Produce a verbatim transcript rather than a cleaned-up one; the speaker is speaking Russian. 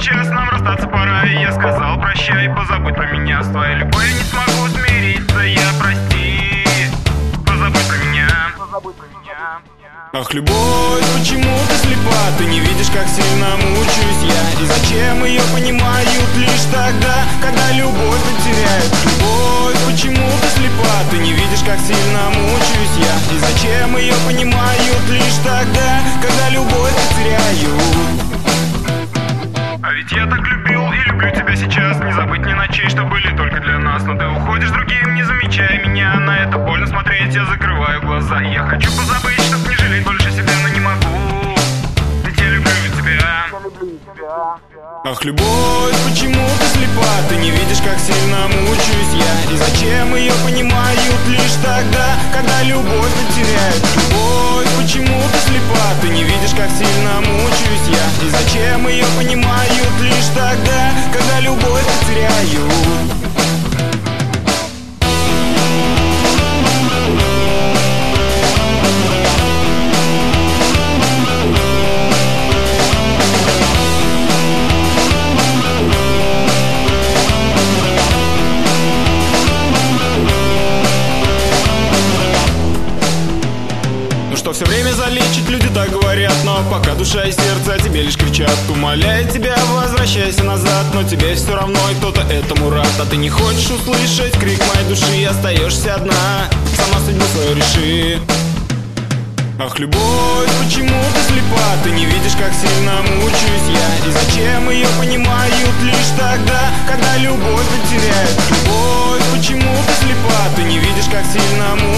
сейчас нам расстаться пора. И я сказал прощай, позабудь про меня. С твоей любовью не смогу смириться, я прости. Позабудь про меня, позабудь про меня. Ах, любовь, почему ты слепа? Ты не видишь, как сильно мучаюсь я. И зачем ее понимают лишь тогда, когда любовь потеряют? Любовь, почему ты слепа? Ты не видишь, как сильно мучаюсь я. И зачем ее понимают лишь тогда, когда любовь потеряют? А ведь я так любил и люблю тебя сейчас. Не забыть ни ночей, что были только для нас. Но ты уходишь другим, не замечая меня. На это больно смотреть, я закрываю глаза. И я хочу позабыть, чтоб не жалеть больше себя, но не могу. Ведь я люблю тебя. Ах, любовь, почему ты слепа? Ты не видишь, как сильно мучаюсь я. И зачем ее понимают лишь тогда, когда любовь потеряют? Любовь, почему ты слепа? Ты не видишь, как сильно мучаюсь я. И зачем ее понимают лишь тогда, когда любовь потеряют? Что все время залечить, люди так говорят. Но пока душа и сердце о тебе лишь кричат. Умоляет тебя, возвращайся назад. Но тебе все равно и кто-то этому рад. А ты не хочешь услышать крик моей души. И остаешься одна, сама судьбу свою реши. Ах, любовь, почему ты слепа? Ты не видишь, как сильно мучаюсь я. И зачем ее понимают лишь тогда, когда любовь потеряют? Любовь, почему ты слепа? Ты не видишь, как сильно мучаюсь